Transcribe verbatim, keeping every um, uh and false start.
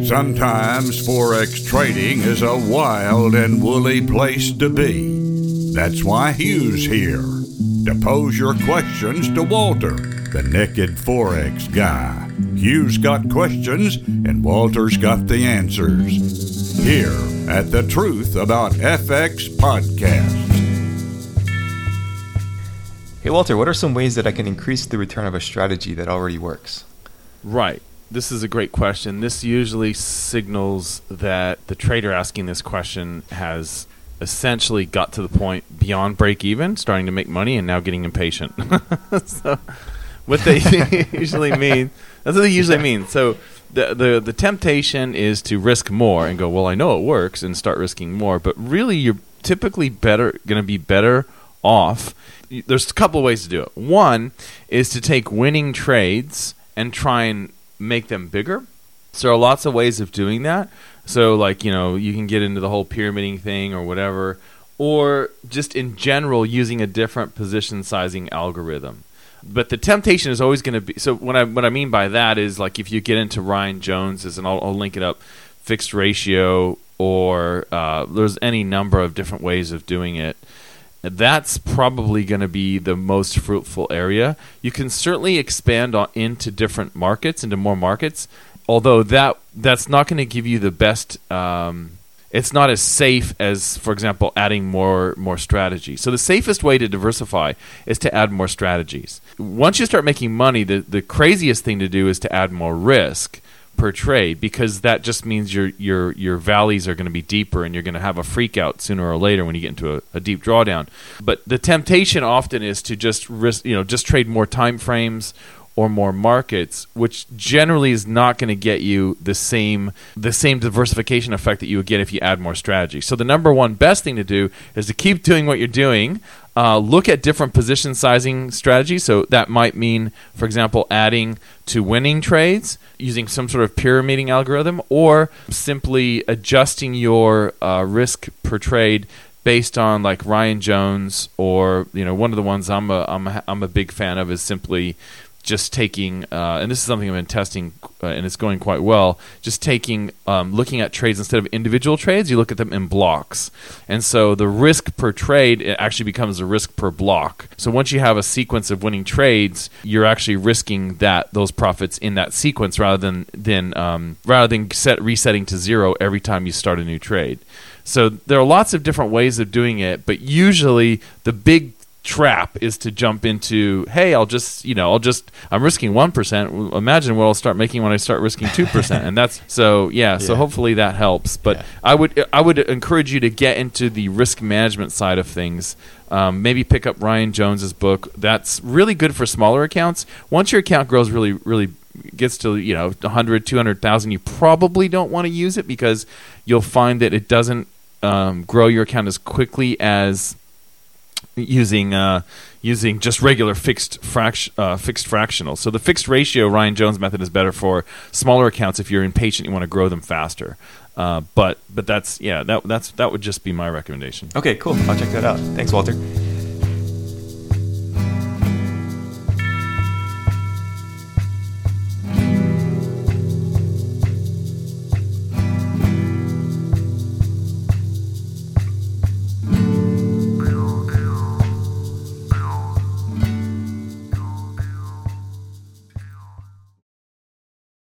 Sometimes Forex trading is a wild and woolly place to be. That's why Hugh's here, to pose your questions to Walter, the naked Forex guy. Hugh's got questions, and Walter's got the answers. Here at the Truth About F X podcast. Hey Walter, what are some ways that I can increase the return of a strategy that already works? Right. This is a great question. This usually signals that the trader asking this question has essentially got to the point beyond break even, starting to make money, and now getting impatient. So what they usually mean, that's what they usually mean. So the, the the temptation is to risk more and go, well, I know it works, and start risking more. But really, you're typically better going to be better off. There's a couple of ways to do it. One is to take winning trades and try and make them bigger. So there are lots of ways of doing that. So like, you know, you can get into the whole pyramiding thing or whatever, or just in general using a different position sizing algorithm. But the temptation is always going to be, so what I what I mean by that is, like, if you get into Ryan Jones's, and I'll, I'll link it up, fixed ratio, or uh, there's any number of different ways of doing it. That's probably going to be the most fruitful area. You can certainly expand on, into different markets, into more markets, although that that's not going to give you the best. Um, it's not as safe as, for example, adding more more strategy. So the safest way to diversify is to add more strategies. Once you start making money, the, the craziest thing to do is to add more risk per trade, because that just means your your your valleys are going to be deeper, and you're going to have a freak out sooner or later when you get into a, a deep drawdown. But the temptation often is to just risk, you know, just trade more time frames or more markets, which generally is not going to get you the same the same diversification effect that you would get if you add more strategy. So the number one best thing to do is to keep doing what you're doing. Uh, look at different position sizing strategies. So that might mean, for example, adding to winning trades using some sort of pyramiding algorithm, or simply adjusting your uh, risk per trade based on, like, Ryan Jones, or, you know, one of the ones I'm a, I'm a, I'm a big fan of is simply just taking, uh, and this is something I've been testing, uh, and it's going quite well, just taking, um, looking at trades instead of individual trades, you look at them in blocks. And so the risk per trade, it actually becomes a risk per block. So once you have a sequence of winning trades, you're actually risking that those profits in that sequence rather than, than, um, rather than set, resetting to zero every time you start a new trade. So there are lots of different ways of doing it, but usually the big trap is to jump into, hey, I'll just, you know, I'll just, I'm risking one percent. Imagine what I'll start making when I start risking two percent. And that's, so yeah, yeah, so hopefully that helps. But yeah. I would, I would encourage you to get into the risk management side of things. Um, maybe pick up Ryan Jones's book. That's really good for smaller accounts. Once your account grows really, really gets to, you know, one hundred, two hundred thousand, you probably don't want to use it, because you'll find that it doesn't um, grow your account as quickly as using uh, using just regular fixed fract- uh, fixed fractional. So the fixed ratio Ryan Jones method is better for smaller accounts if you're impatient, you want to grow them faster. Uh, but but that's yeah that that's that would just be my recommendation. Okay, cool. I'll check that out. Thanks, Walter.